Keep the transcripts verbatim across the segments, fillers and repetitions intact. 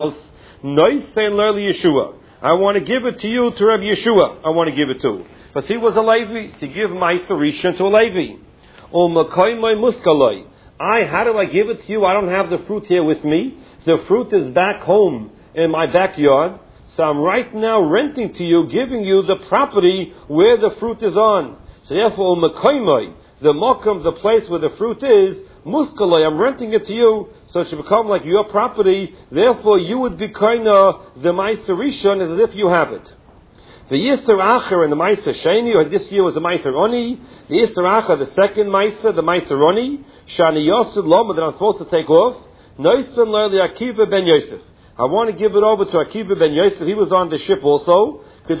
Noisein Lerli Yeshua. I want to give it to you to Rabbi Yeshua. I want to give it to. But he was a Levi. To give Ma'aser Rishon to a Levi. U'makoymai muskaloi. I, how do I give it to you? I don't have the fruit here with me. The fruit is back home in my backyard. So I'm right now renting to you, giving you the property where the fruit is on. So therefore, u'makoymai, the mokum, the place where the fruit is, muskaloi, I'm renting it to you, so it should become like your property. Therefore, you would be kind of the Ma'aser Rishon as if you have it. The Yisr Acher and the Ma'aser Sheni, or this year was the Ma'aser Oni. The Yisr Acher, the second Ma'aser, the Ma'aser Oni. Shani Yosef Loma, that I'm supposed to take off. Noisan Lerli Akiva ben Yosef. I want to give it over to Akiva ben Yosef. He was on the ship also. He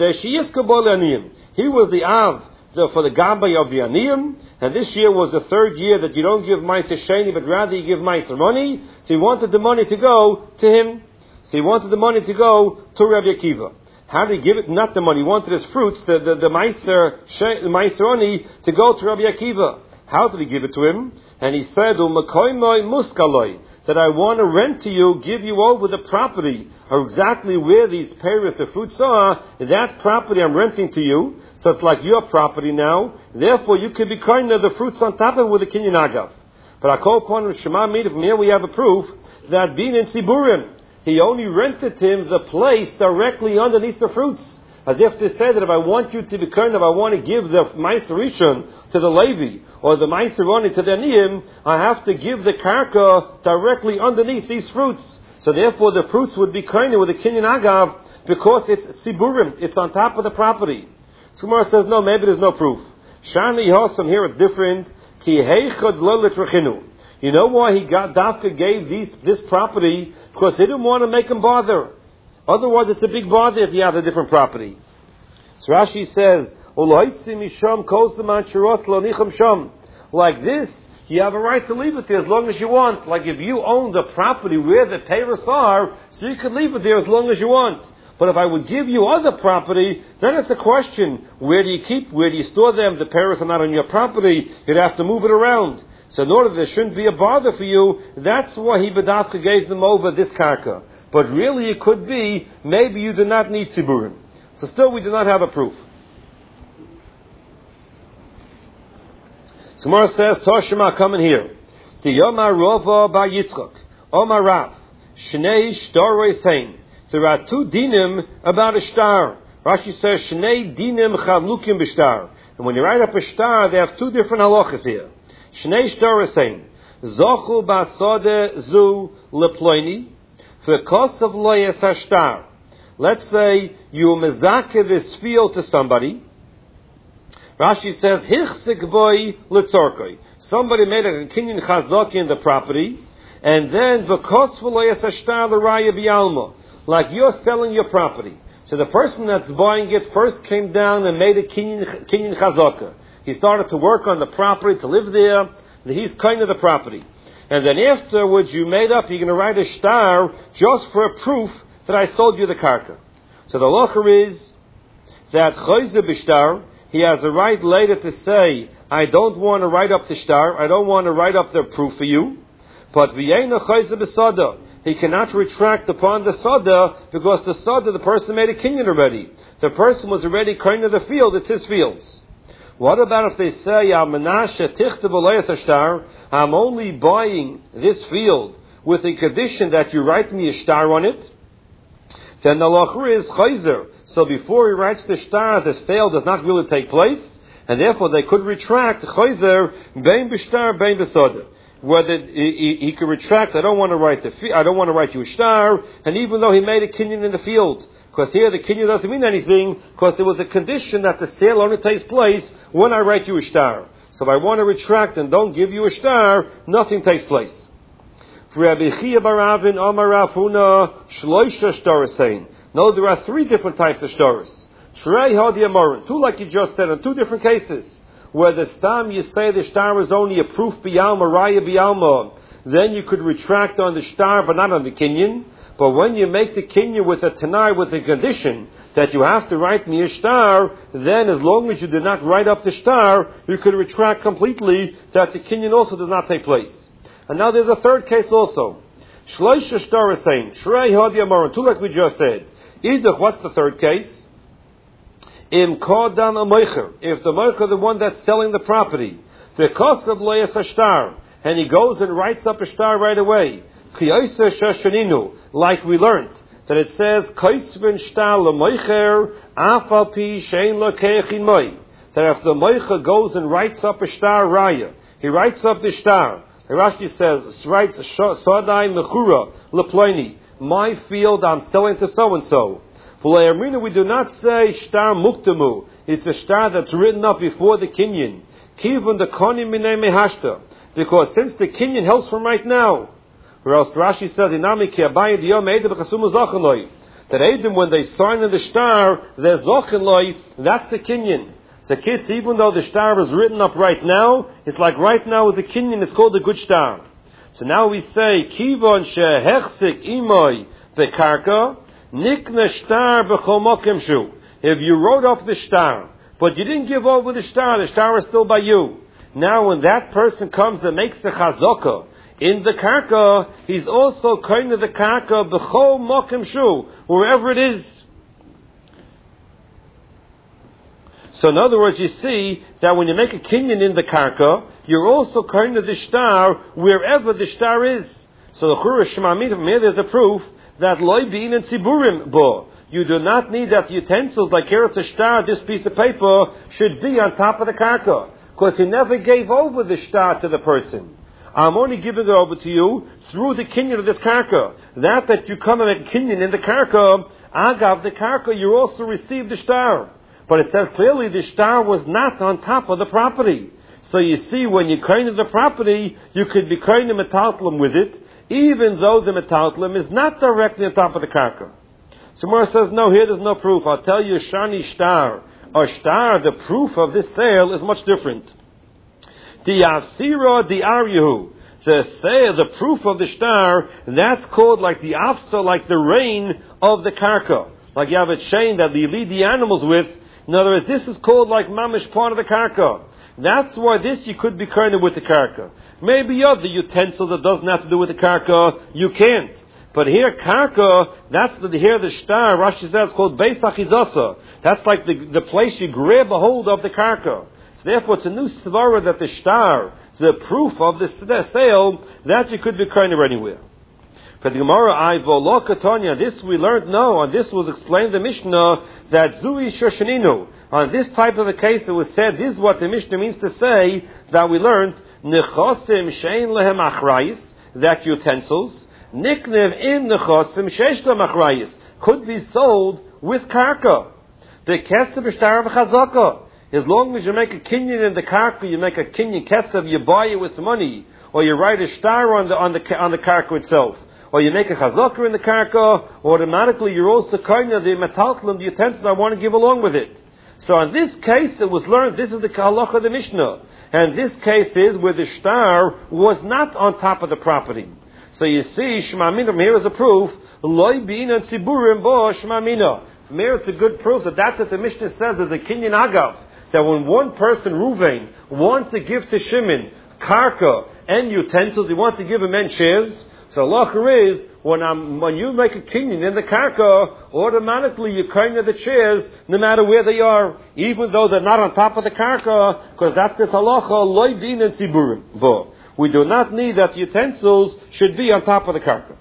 was the Av for the Gabay of the Aniyim. And this year was the third year that you don't give Ma'aser Sheni, but rather you give Ma'aser Oni. So he wanted the money to go to him. So he wanted the money to go to Rabbi Akiva. How did he give it? Not the money. He wanted his fruits, the, the, the Ma'aser, the Ma'aser Oni, to go to Rabbi Akiva. How did he give it to him? And he said, U'makoymai muskaloi, that I want to rent to you, give you over the property, or exactly where these pears, the fruits are, that property I'm renting to you, so it's like your property now, therefore you can be kind of the fruits on top of it with a kinyan agav. But I call upon Shema Mida, from here we have a proof, that being in Siburim, he only rented to him the place directly underneath the fruits. As if to say that if I want you to be kind of, I want to give the Ma'aser Rishon to the Levi, or the Ma'aser Oni to the Aniyim, I have to give the Karka directly underneath these fruits. So therefore the fruits would be kind of with a Kinyan Agav, because it's Siburim, it's on top of the property. Gemara says, no, maybe there's no proof. Shani Yosem, here it's different. Ki heichad lo litrachinu. You know why he got Dafka gave these this property? Because he didn't want to make him bother. Otherwise, it's a big bother if you have a different property. So Rashi says, like this, you have a right to leave it there as long as you want. Like if you own the property where the peiros are, so you can leave it there as long as you want. But if I would give you other property, then it's a question, where do you keep, where do you store them? The peiros are not on your property, you'd have to move it around. So in order there shouldn't be a bother for you, that's why he Badafka gave them over this karka. But really it could be, maybe you do not need Siburim. So still we do not have a proof. So Gemara says, Toshima coming here. The Yomar Rova Bar Yitzchak, Omar Rav, Shnei Shtaroi Sein. There are two dinim about a star. Rashi says, Shnei dinim chavlukim b'shtar. And when you write up a star, they have two different halachas here. Shnei Shtaroi Sein. Zochu ba'asode zu leploini. Because of loyes hashtar. Let's say you mezake this field to somebody. Rashi says, Hichsik boy letzorkoi. Somebody made a kinyan chazaki in the property, and then because of loyes hashtar l'raya b'yalma, like you're selling your property. So the person that's buying it first came down and made a kinyan, kinyan chazaka. He started to work on the property, to live there, and he's kind of the property. And then afterwards you made up, you're going to write a star just for a proof that I sold you the karka. So the locher is that choyze b'shtar, he has a right later to say, I don't want to write up the star, I don't want to write up the proof for you. But v'yeina choyze b'sada, he cannot retract upon the sada, because the sada, the person made a kinyan already. The person was already kind of the field, it's his fields. What about if they say, I'm only buying this field with a condition that you write me a star on it? Then the lachur is chayzer. So before he writes the star, the sale does not really take place, and therefore they could retract chayzer bein b'shtar bein b'soda. Whether he, he, he could retract, I don't want to write the, I don't want to write you a star, and even though he made a kinyan in the field. Because here the kinyan doesn't mean anything, because there was a condition that the sale only takes place when I write you a star. So if I want to retract and don't give you a star, nothing takes place. No, there are three different types of stars. Two like you just said, in two different cases. Where the stam you say the star is only a proof b'yalma, raya b'yalma, then you could retract on the star but not on the kinyan. But when you make the kinyan with a tanai, with a condition that you have to write me a star, then as long as you did not write up the star, you could retract completely that the kinyan also does not take place. And now there's a third case also. Shloisha Shtar is saying, Shrei Hadi Amaran, two like we just said. Either, what's the third case? Im Kodan Amoicher, if the Moicher, the one that's selling the property, the cost of Leis Ashtar, and he goes and writes up a star right away, Kiyosa Shashaninu, like we learned, that it says, Kaisvin Shtar Lamoicher, Afal Pi Shein Lakeichin Moi, that if the Moicher goes and writes up a star raya, he writes up the star, Rashi says, writes Sadai Mechura Leploini, my field I'm selling to so and so. For we do not say Shtar Muktamu. It's a star that's written up before the Kinyan. Kivun the Koni Minei Mehashta. Because since the Kinyan helps from right now. Or else Rashi says, Inami Ki Abayi Diyom Eidem B'Chasumu Zachanloi. That Eidem, when they sign in the star, there's Zachanloi, that's the Kinyan. So kids, even though the star is written up right now, it's like right now with the Kinyan, it's called a good star. So now we say, Kivon Shehechsik Imoi Bekarka, Nikna Shtar B'chol Mokem Shu. If you wrote off the star, but you didn't give over the star, the star is still by you. Now when that person comes and makes the chazaka in the karka, he's also kind of the karka B'chol Mokem Shu, wherever it is. So in other words, you see that when you make a kinyan in the karka, you're also kind of the star wherever the star is. So the Chura Shemamit from here, there's a proof that loy bein and siburim bo. You do not need that the utensils like Eretz Shtar, this piece of paper, should be on top of the karka. Because he never gave over the shtar to the person. I'm only giving it over to you through the kinyan of this karka. That that you come and make a kinyan in the karka, agav the karka, you also receive the shtar. But it says clearly the shtar was not on top of the property. So you see, when you kind of the property, you could be kind of metaltlim with it, even though the metaltlim is not directly on top of the karka. So Mora says, no, here there's no proof. I'll tell you, shani shtar, or shtar, the proof of this sale is much different. The asira the aryahu, the sale, the proof of the shtar, that's called like the afsa, like the rain of the karka. Like you have a chain that you lead the animals with. In other words, this is called like mamish part of the karka. That's why this you could be kind of with the karka. Maybe other utensil that doesn't have to do with the karka, you can't. But here, karka, that's the here the shtar, Rashi says it's called beis achizasa. That's like the, the place you grab a hold of the karka. So therefore, it's a new svara that the shtar, the proof of the, the sale, that you could be kind of anywhere. For the Gemara, I volo katanya, this we learned, no, and this was explained in the Mishnah, that zui shoshaninu. On this type of a case, it was said, this is what the Mishnah means to say, that we learned, nechosim shein lehem achrayis, that utensils, niknev in nechosim sheish lehem achrayis, could be sold with karka. The kesef b'shtar v'chazaka. As long as you make a kinyan in the karka, you make a kinyan kesef, you buy it with money, or you write a shtar on the on the on the karka itself, or you make a chazaka in the karka, automatically you're also kind of the metaltlim, the utensil I want to give along with it. So in this case, it was learned, this is the halacha of the Mishnah. And this case is where the shtar was not on top of the property. So you see, Shemamina, from here is a proof, loy bin and siburim bo Shemamina. From here it's a good proof that that's what the Mishnah says is a kinyan agav. That when one person, Ruvain, wants to give to Shimon karka and utensils, he wants to give him and chairs. So halacha is, when I'm, when you make a kinyan in the karka, automatically you kind of the chairs, no matter where they are, even though they're not on top of the karka, because that's this halacha, loy bin and siburim bo. We do not need that utensils should be on top of the karka.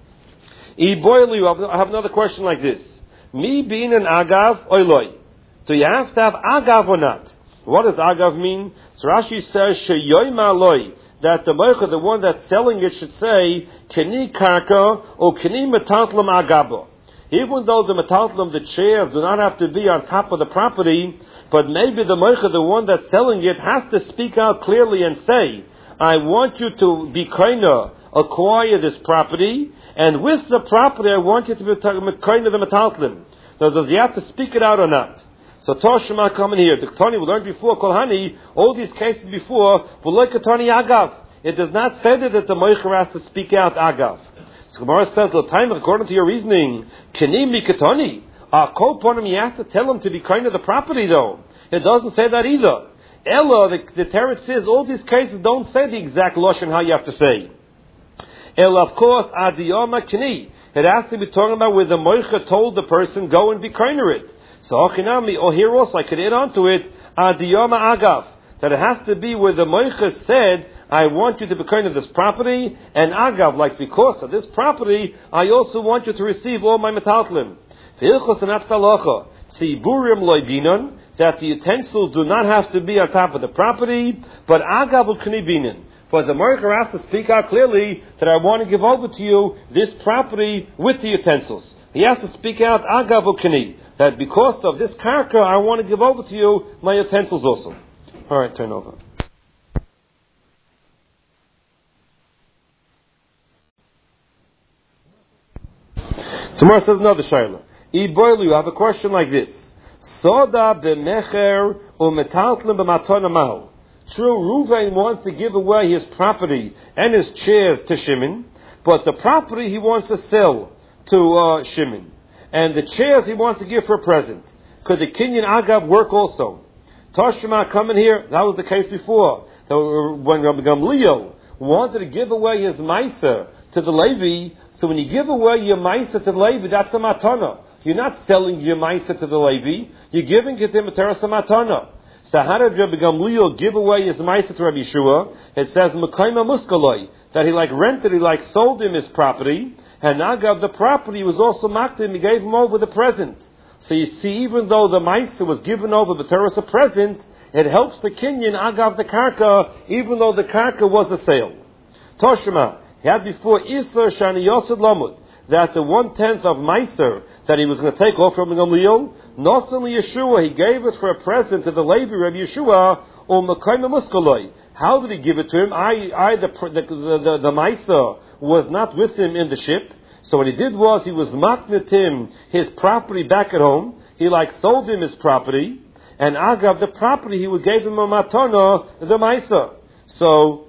I have another question like this. Mi bin an agav oiloi. Do you have to have agav or not? What does agav mean? So Rashi says, sheyoyma loi, that the moicha, the one that's selling it, should say, keni karka or keni metaltlam agabo. Even though the metaltlam, the chairs, do not have to be on top of the property, but maybe the moicha, the one that's selling it, has to speak out clearly and say, I want you to be kinda acquire this property, and with the property I want you to be kinda the metaltlim. So does he have to speak it out or not? So Toshima coming here. The Tani we learned before, Kolhani, all these cases before, V'loi Katani Agav. It does not say that the Moicher has to speak out Agav. So Gemara says, time according to your reasoning, Kenim Mikatani. Our Koponim, you have to tell him to be kind of the property though. It doesn't say that either. Ella, the, the Teretz says, all these cases don't say the exact Lashon how you have to say. El, of course, adiyama kni. It has to be talking about where the moicha told the person, go and be kinder it. So, ochinami, or here also, I could add on to it, adiyama agav. That it has to be where the moicha said, I want you to be kinder this property, and agav, like because of this property, I also want you to receive all my metaltlim. V'ilchos and atztalacha, tziburim loibinon, that the utensils do not have to be on top of the property, but agav uknibinin. But the Merker has to speak out clearly that I want to give over to you this property with the utensils. He has to speak out agav ukni, that because of this karka, I want to give over to you my utensils also. All right, turn over. So Mar says another shayla. Iboilu, you have a question like this. Soda b'mecher u'metaltlim b'matona mahu. True, Ruvain wants to give away his property and his chairs to Shimon, but the property he wants to sell to uh, Shimon, and the chairs he wants to give for a present. Could the Kinyan Agav work also? Toshima coming here, that was the case before. So when Rabbi Gamliel wanted to give away his Maisa to the Levi, so when you give away your Maisa to the Levi, that's a matana. You're not selling your Maisa to the Levi, you're giving it to him a teras matana. So how did Rabbi Gamliel give away his Maisa to Rabbi Yeshua? It says, Mekayma Muskaloi, that he like rented, he like sold him his property, and Agav, the property was also mocked him, he gave him over the present. So you see, even though the Maisa was given over the Torah as a present, it helps the Kinyan, Agav the Karka, even though the Karka was a sale. Toshima, he had before Isser Shani Yosef Lamud, that the one-tenth of Meiser that he was going to take off from Gamliel, Nosam Yeshua, he gave it for a present to the Levi, Rabbi Yeshua, or Mekayma Muskaloi. How did he give it to him? I, I the, the, the, the, the Meiser was not with him in the ship. So what he did was, he was maknit him his property back at home. He like sold him his property. And Agav, the property, he would gave him a matana, the Meiser. So,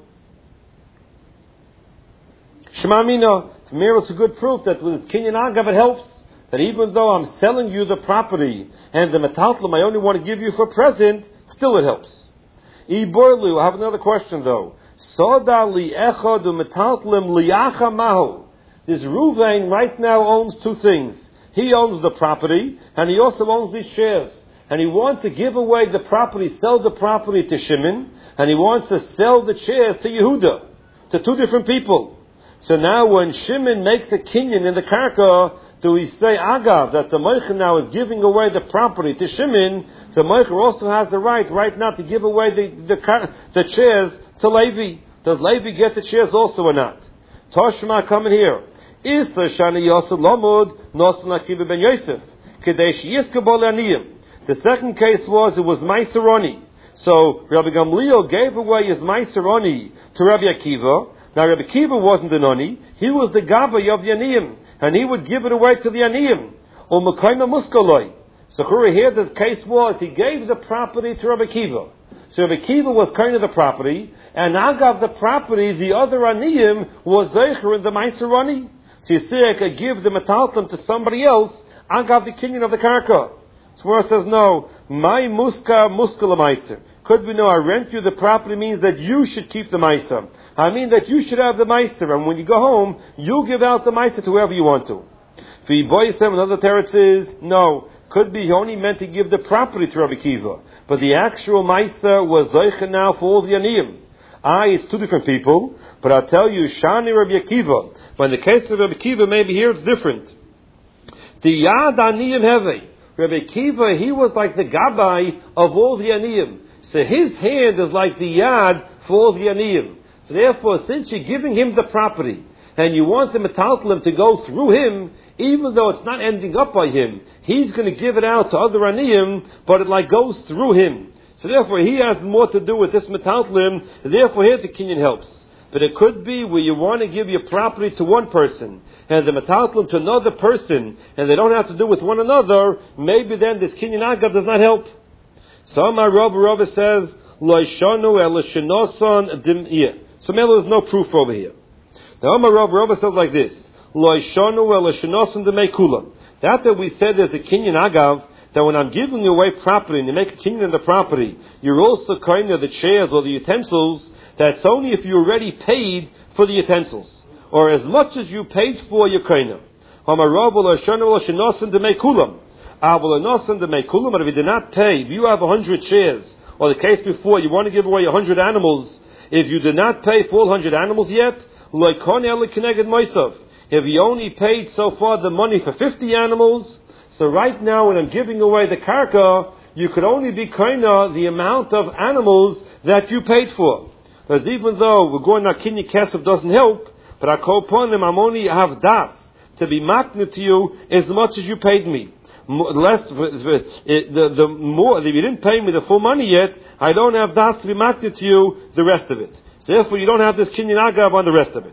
Shema Mina, Mir, it's a good proof that with Kinyan Agav it helps. That even though I'm selling you the property and the metaltlim I only want to give you for a present, still it helps. Iborlu, I have another question though. Soda li echad u metaltlim liacha mahu. This Ruvain right now owns two things. He owns the property and he also owns these shares. And he wants to give away the property, sell the property to Shimon, and he wants to sell the shares to Yehuda, to two different people. So now when Shimon makes a kinyan in the karka, do we say Agav, that the Moicha now is giving away the property to Shimon, the Moicha also has the right, right now to give away the, the, the chairs to Levi. Does Levi get the chairs also or not? Toshma coming here. Isa Shani Yosef Lomud, Nosan Akiva ben Yosef. Kadesh Yiskabol Aniyim. The second case was, it was Maiseroni. So Rabbi Gamliel gave away his Maiseroni to Rabbi Akiva. Now Rabbi Akiva wasn't an Oni, he was the Gabbai of the Aniyim, and he would give it away to the Aniyim. Or Mekayma Muskaloi. So here the case was, he gave the property to Rabbi Akiva. So Rabbi Akiva was kind of the property, and Agav the property, the other Aniyim, was Zeicher in the Maiseroni. So you see, I could give the metalton to somebody else, Agav the kinyan of the Karka. So where it says, no, my muska muskala meiser. Could we know, I rent you the property means that you should keep the meiser. I mean that you should have the meiser, and when you go home, you give out the meiser to whoever you want to. For Yiboyisem, another teretz is, no, could be he only meant to give the property to Rabbi Akiva, but the actual meiser was zeichen now for all the aniyim. I, it's two different people, but I'll tell you, Shani Rabbi Akiva, but in the case of Rabbi Akiva, maybe here it's different. The Yad Aniyim Heve. Rabbi Akiva, he was like the Gabbai of all the Aniyim. So his hand is like the Yad for all the Aniyim. So therefore, since you're giving him the property, and you want the metaltlim to go through him, even though it's not ending up by him, he's going to give it out to other Aniyim, but it like goes through him. So therefore, he has more to do with this metaltlim, therefore here the kinyan helps. But it could be where you want to give your property to one person, and the metaltlim to another person, and they don't have to do with one another, maybe then this kinyan agav does not help. So Amar Rav Rav says, Lo shanu el shenoson dim'iyah. So there's no proof over here. Now Amar Rav Rav says like this, Lo shanu el shenoson dim'ei kulam. That that we said there's a kinyan agav, that when I'm giving away property, and you make a kinyan in the property, you're also kind of the chairs or the utensils, that's only if you already paid for the utensils. or as much as you paid for your kaina. But if you did not pay, if you have a hundred shares, or the case before, you want to give away a hundred animals, if you did not pay for all hundred animals yet, if you only paid so far the money for fifty animals, so right now when I'm giving away the karka, you could only be kaina the amount of animals that you paid for. Because even though we're going to kinyan kesef doesn't help, but I call upon them, I'm only have das to be makna to you as much as you paid me. Less, the, the more, if you didn't pay me the full money yet, I don't have das to be makna to you the rest of it. So therefore you don't have this kinyan agav on the rest of it.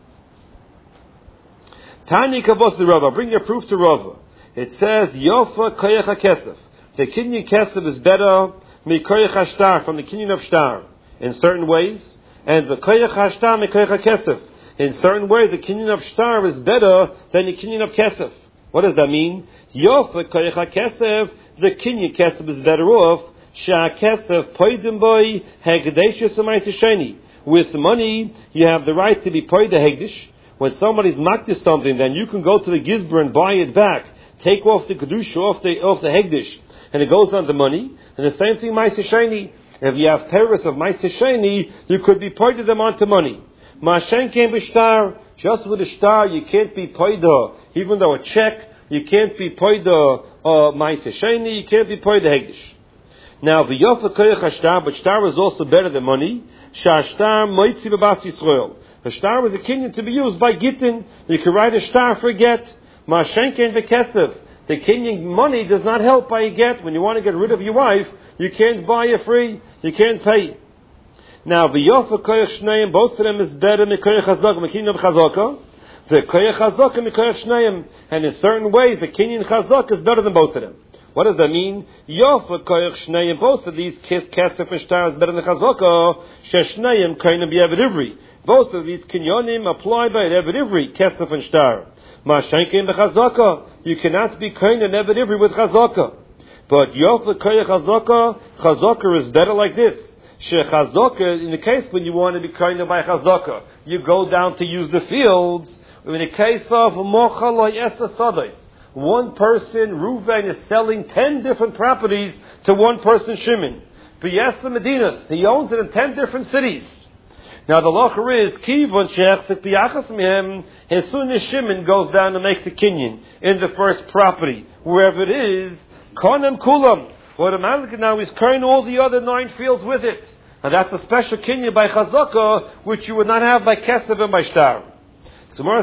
Tani kavos the Rava, bring your proof to Rava. It says, Yofa koyach ha-kesef. The kinyan kesef is better mi koyach ha-shtar, from the kinyan of shtar, in certain ways, and the koyach ha-shtar mi koyach ha-kesef. In certain ways, the kinyan of shtar is better than the kinyan of kesef. What does that mean? Yofa koyach ha-kesef, the kinyan kesef is better off, sha-kesef poidim boy hegdeshus ha-maisisheni. With money, you have the right to be poid the hegdish. When somebody's makdish something, then you can go to the gizber and buy it back. Take off the kedusha, off the off the hegdish, and it goes on the money. And the same thing, ma'aseh sheni. If you have paris of ma'aseh sheni, you could be poided them onto money. Ma'ashen came b'shtar. Just with a shtar, you can't be poida. Even though a check, you can't be poida uh, ma'aseh sheni. You can't be poida hegdish. Now, v'yofa koyach hashtar, but shtar is also better than money. Shashtar moitzi b'bas Yisrael. A shtar was a kinyan to be used by gittin. You can write a shtar for a get. Ma'ashenken v'kesef. The kinyan money does not help by a get. When you want to get rid of your wife, you can't buy it free. You can't pay. Now, v'yofa koyach shneim, both of them is better than koyach chazaka, the kinyan of chazaka. The koyach chazaka and koyach shneim. And in certain ways, the kinyan chazaka is better than both of them. What does that mean? Yofa koyach shneim, both of these kesef and shtar is better than chazaka. Sheshneim kainam b'yevet ivri. Both of these kinyonim apply by Eved Ivri, Kesef and Shtar. Ma'ashenken b'chazaka. You cannot be kind of Eved Ivri with chazaka. But Yofa koyach chazaka, chazaka is better like this. Shechazaka, in the case when you want to be kind of by chazaka, you go down to use the fields. In the case of Mocha Esa Sadais, one person, Reuven, is selling ten different properties to one person, Shimon. B'yesa Medinas, he owns it in ten different cities. Now the locher is kivon shechsek biyachas mihem. As soon as Shimon goes down and makes a kinyan in the first property, wherever it is, konem kulam. Automatically now he's carrying all the other nine fields with it, and that's a special kinyan by chazaka which you would not have by kesef and by shtar. So Gemara